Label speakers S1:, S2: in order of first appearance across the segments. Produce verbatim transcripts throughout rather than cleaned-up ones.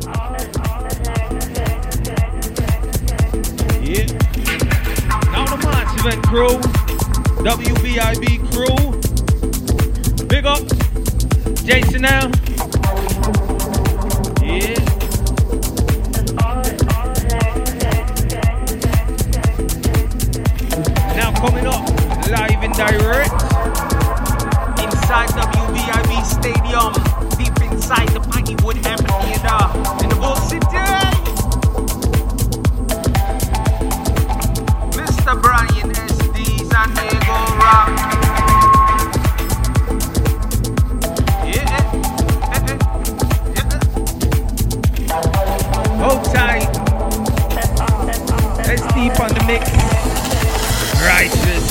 S1: Yeah. Now the March Event crew, W B I B crew, big up Jason L. Yeah. Now coming up live and direct inside W B I B Stadium, deep inside the Paggywood Amphitheater in the Bull City. Mister Brian S D San Diego Rock. Yeah, yeah, yeah. Hold tight. Let's deep on the mix. Righteous.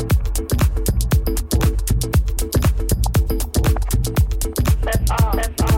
S2: That's all. That's all.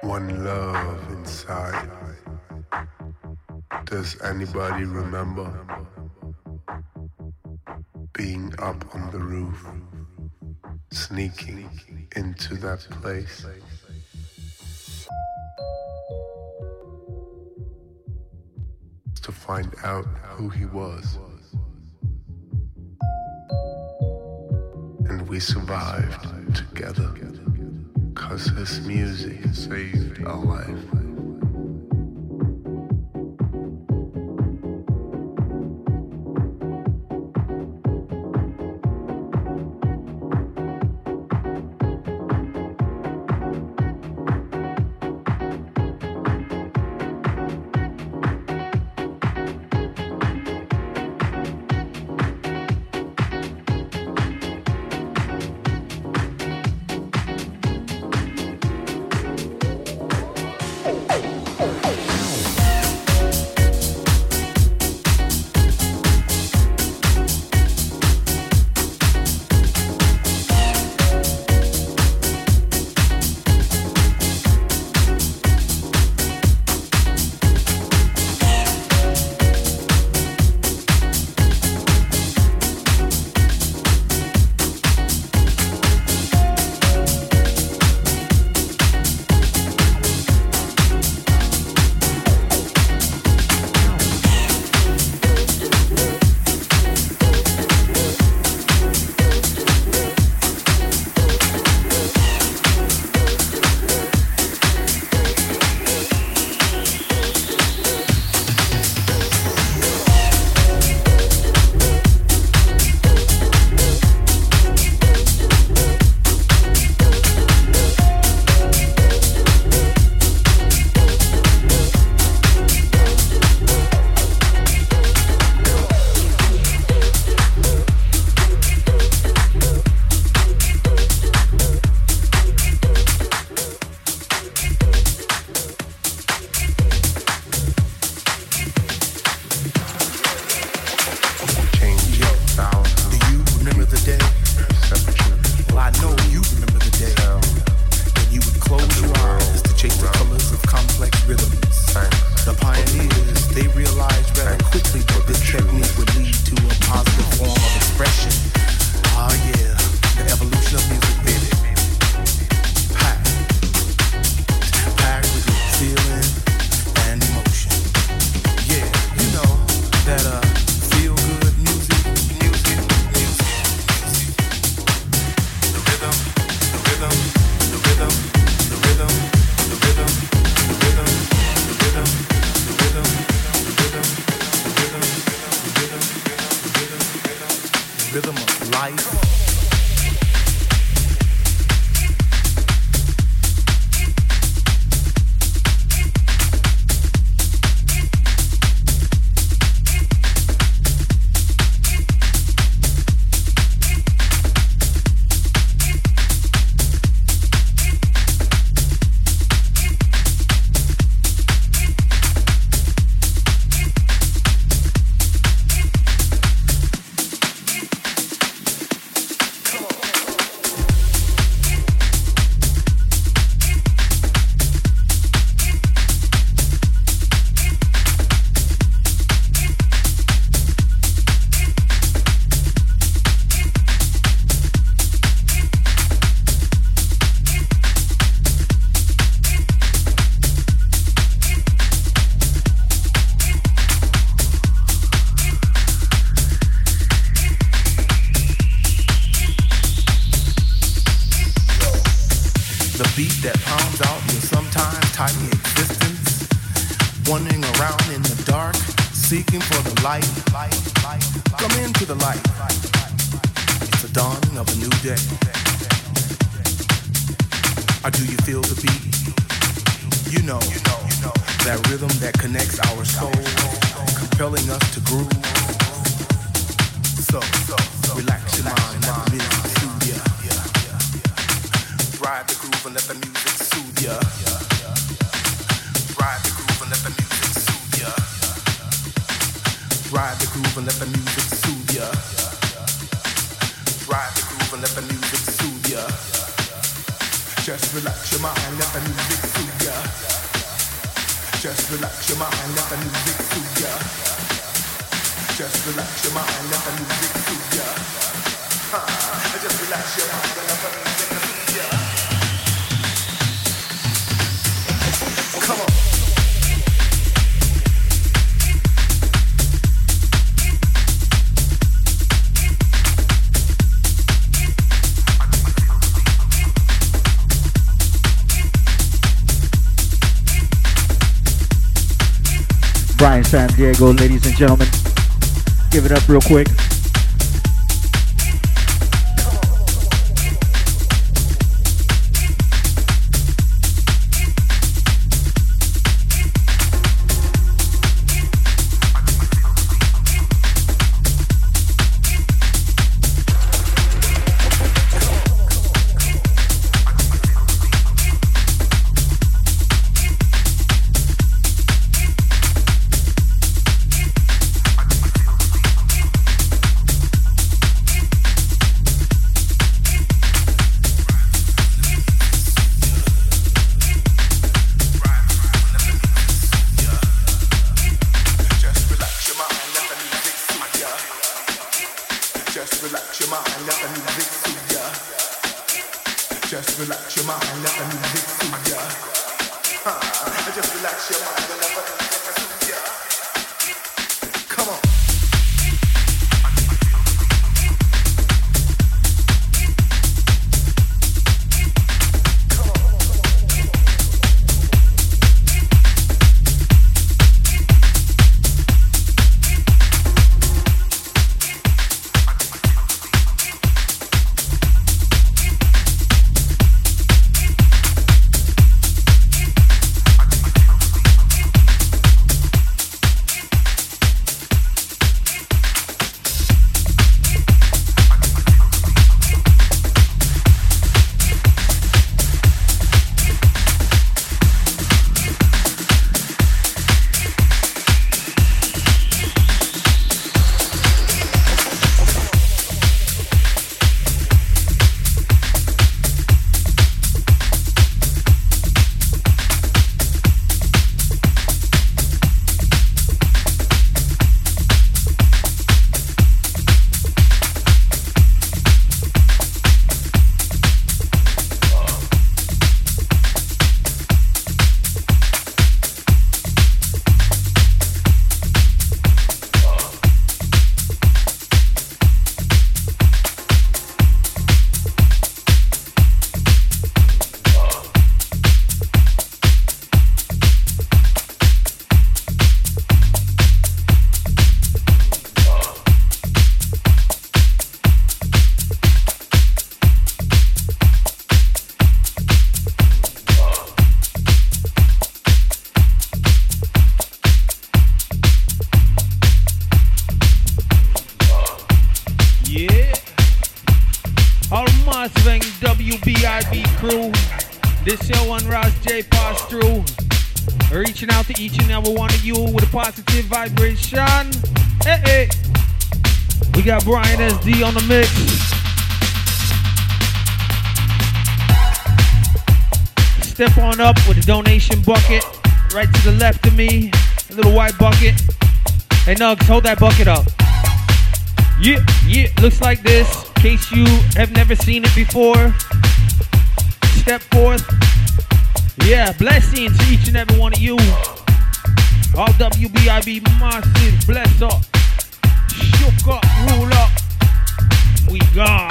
S2: one love inside. Does anybody remember being up on the roof, sneaking into that place? To find out who he was. And we survived together, 'cause his music saved our life.
S3: Ride the groove and let the music soothe ya. Ride the groove and let the music soothe ya. Just relax your mind, let the music soothe ya. Just relax your mind, let the music soothe ya. Just relax your mind, let the music soothe ya. Ha, just relax your mind, let the music soothe ya. Come on.
S4: Brian San Diego, ladies and gentlemen. Give it up real quick.
S1: Reaching out to each and every one of you with a positive vibration. Hey, hey. We got Brian S D on the mix. Step on up with a donation bucket right to the left of me. A little white bucket. Hey, Nugs, hold that bucket up. Yeah, yeah, looks like this. In case you have never seen it before, step forth. Yeah, blessings to each and every one of you. All W B I B massive, bless up, shook up, rule up. We gone.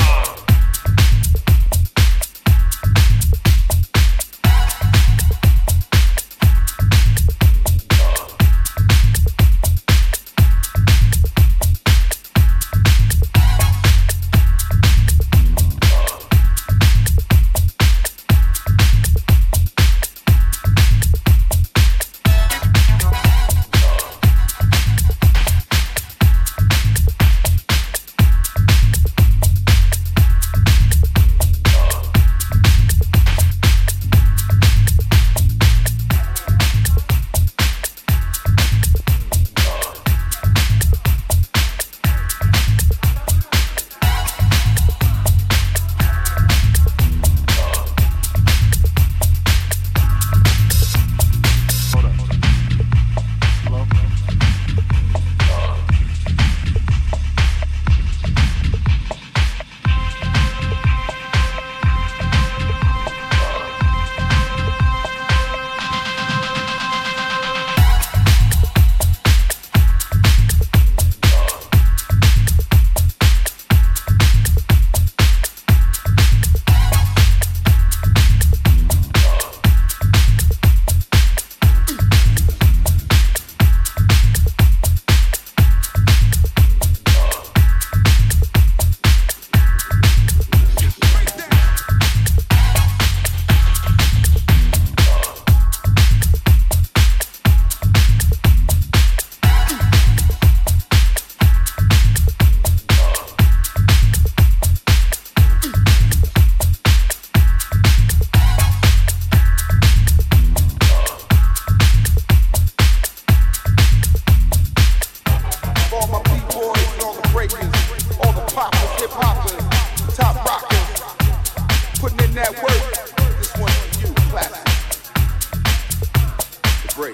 S3: hip hoppers, top rockers, putting in that work. This one's for you, classic. The break.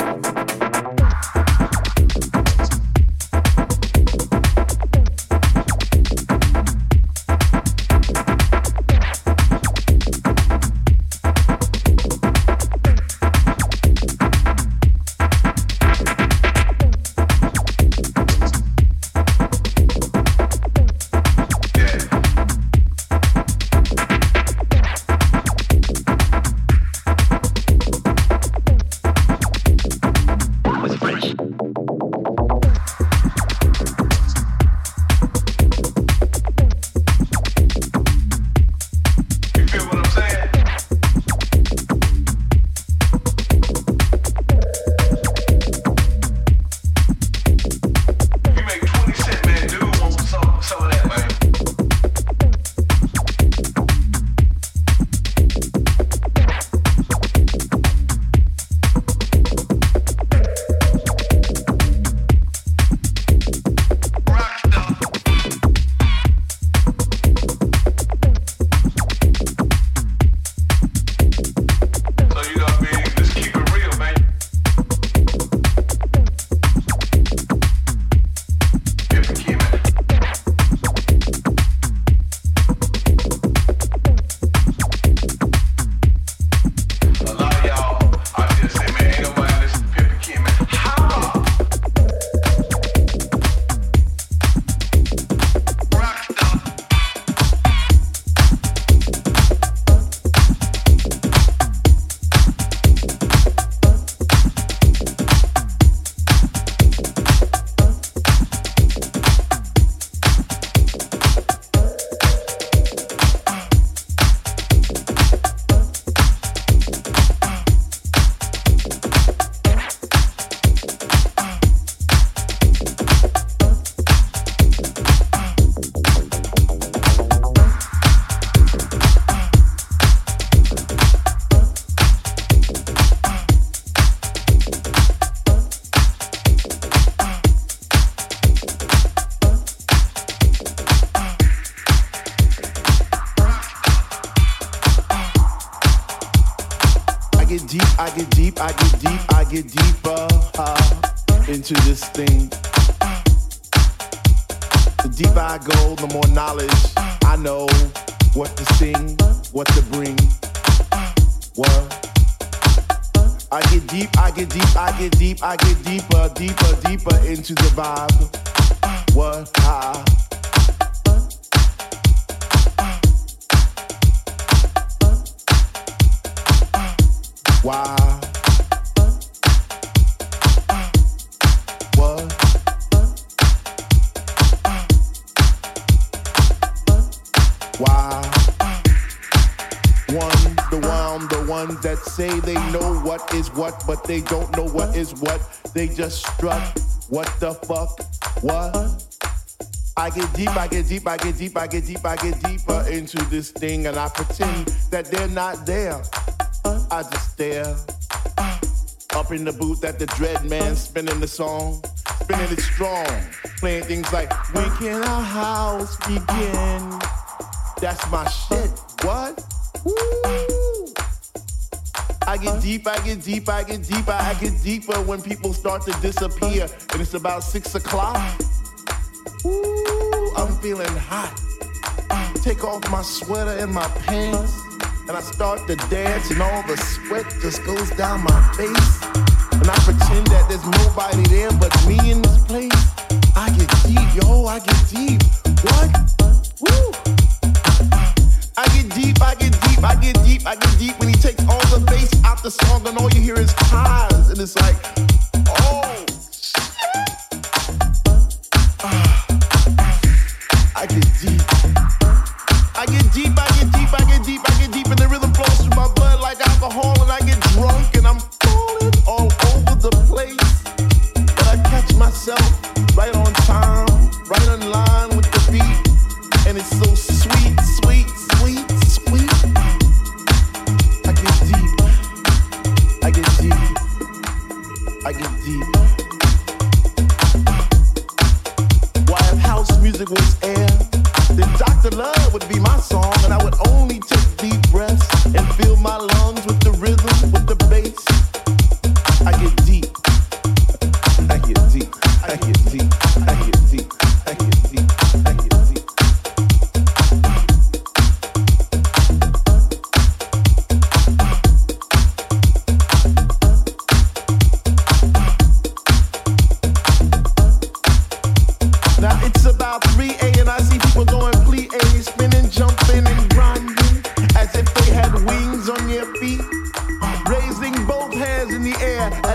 S5: get deep, I get deep, I get deep, I get deeper uh, into this thing. The deeper I go, the more knowledge I know what to sing, what to bring. What? I get deep, I get deep, I get deep, I get deeper, deeper, deeper into the vibe. What? Ah. Why? What? Why? One, the one, the ones that say they know what is what, but they don't know what is what. They just strut. What the fuck? What? I get deep, I get deep, I get deep, I get deep, I get deeper into this thing, and I pretend that they're not there. I just stare. Up in the booth at the Dread Man, spinning the song, spinning it strong, playing things like, when can our house begin? That's my shit. What? Woo! I get deep, I get deep, I get deeper, I get deeper when people start to disappear, and it's about six o'clock. Ooh, I'm feeling hot. Take off my sweater and my pants, and I start to dance, and all the sweat just goes down my face. And I pretend that there's nobody there but me in this place. I get deep, yo, I get deep. What? Woo! I get deep, I get deep, I get deep, I get deep when he takes all the bass out the song, and all you hear is highs, and it's like, oh, shit. Ah. I get deep. I get deep, I get deep, I get deep, I get deep, and the rhythm flows through my blood like alcohol, and I get drunk, and I'm falling all over the place. But I catch myself right on time, right on line with the beat, and it's so sweet, sweet, sweet, sweet. I get deep, I get deep, I get deep. Why, if house music was air, then Doctor Love would be my song, and I would only take deep breaths and fill my lungs with the rhythm, with the bass. I get deep.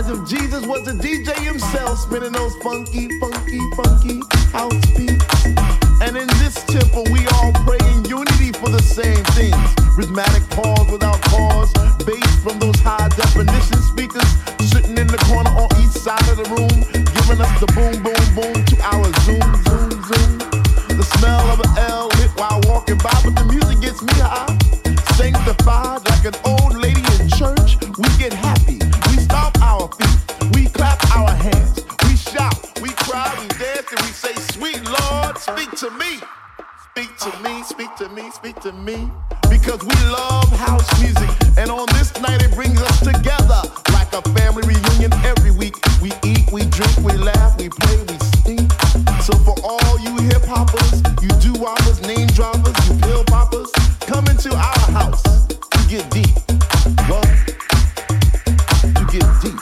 S5: as if Jesus was a D J himself, spinning those funky, funky, funky house beats. And in this temple, we all pray in unity for the same things. Rhythmic pause without cause, bass from those high definition speakers, sitting in the corner on each side of the room, giving us the boom, boom, boom to our zoom, zoom, zoom. The smell of an L hit while walking by, but the music gets me high. Sanctified like an old lady in church, we get happy. We stomp our feet, we clap our hands, we shout, we cry, we dance, and we say, "Sweet Lord, speak to me, speak to me, speak to me, speak to me." Because we love house music, and on this night it brings us together like a family reunion every week. We eat, we drink, we laugh, we play, we sing. So for all you hip hoppers, you do whoppers, name droppers, you pill poppers, come into our house to get deep. What? To get deep.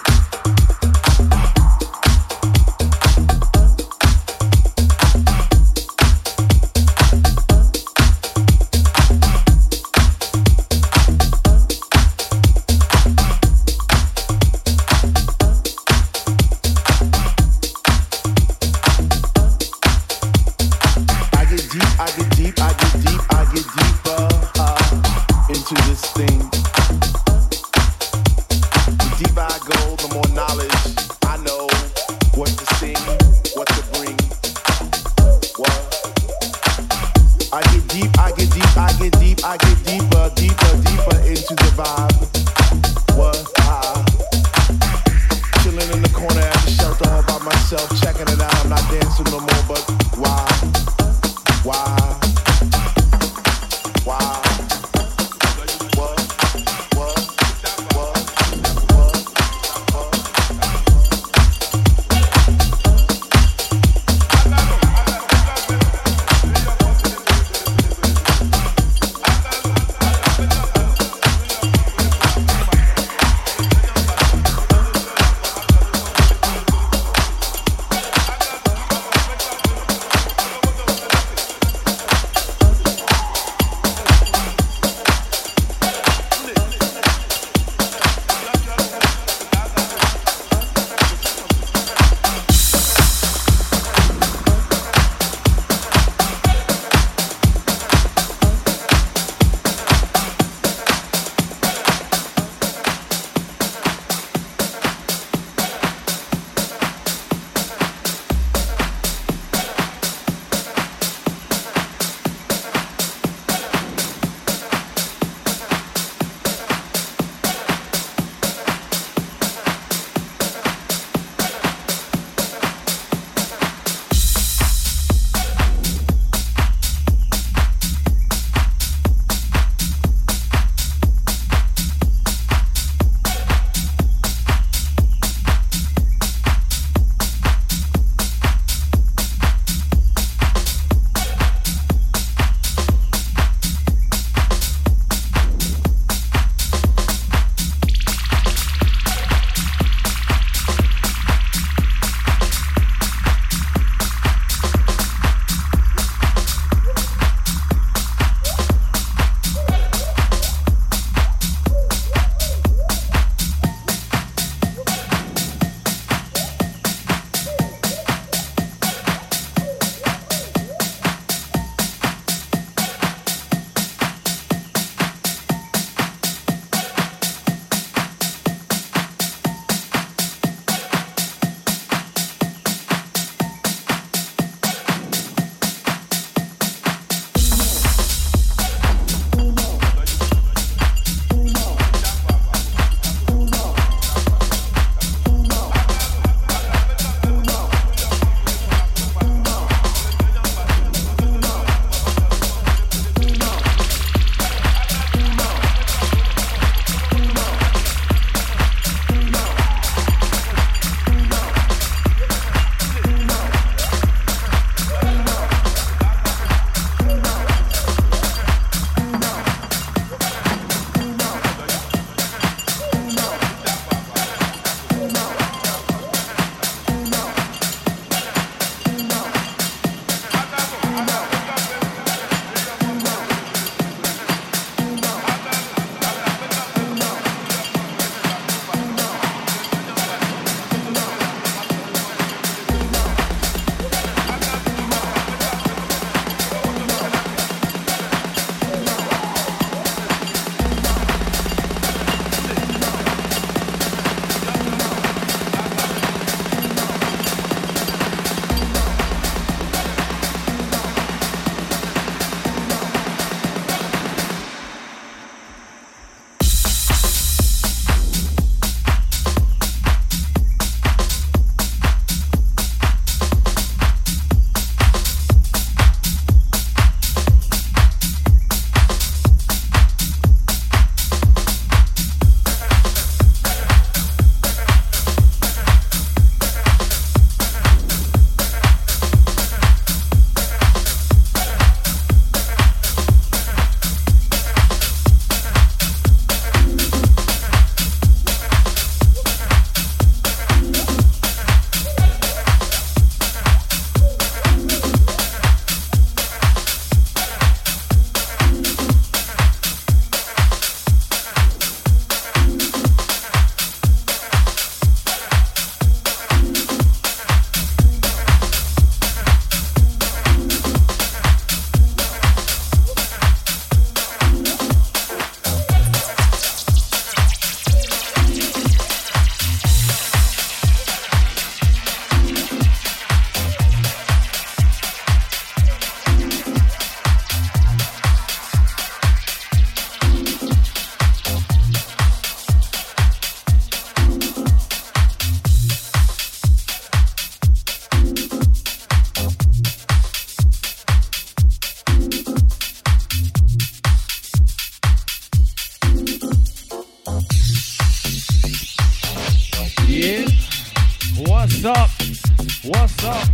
S1: up? What's up?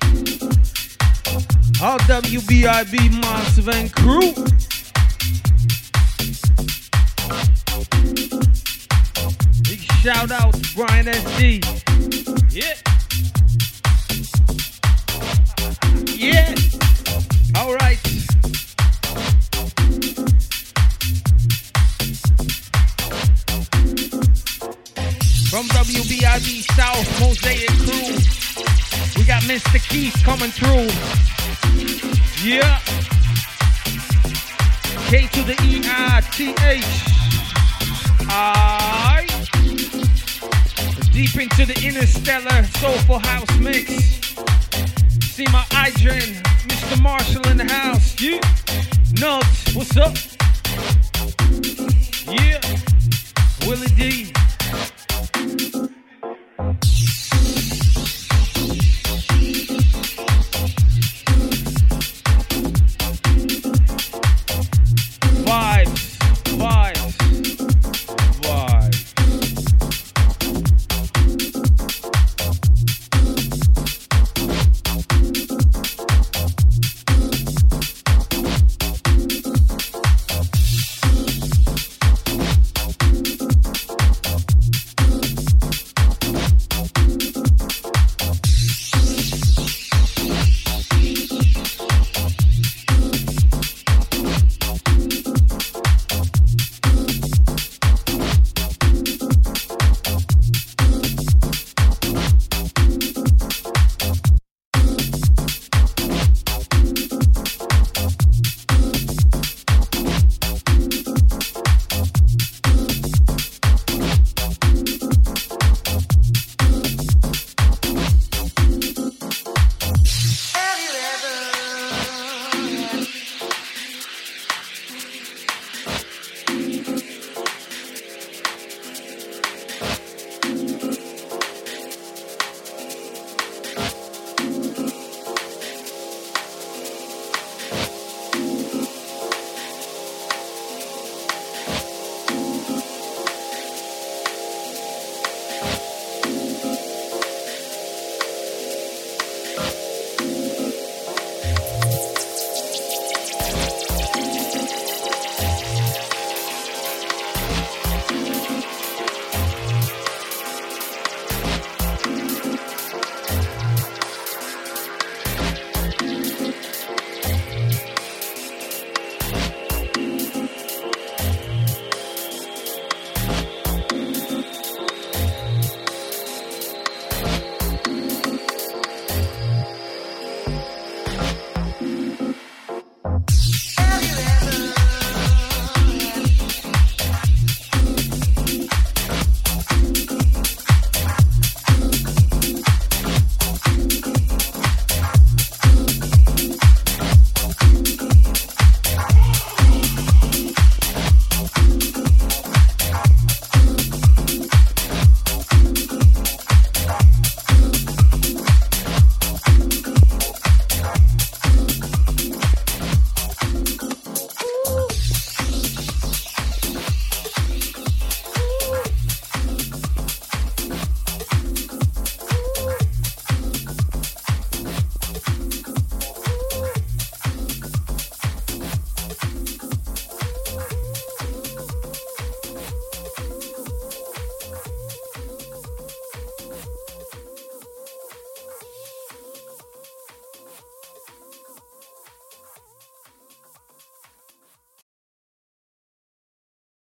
S1: All W B I B Massive and crew. Big shout out to Brian S D. Yeah. Yeah. All right. From W B I B South Mosaic crew, we got Mister Keith coming through. Yeah. K to the E I T H. I. Deep into the interstellar soulful house mix. See my Idrin, Mister Marshall in the house. Yeah. Nugs, what's up? Yeah. Willie D.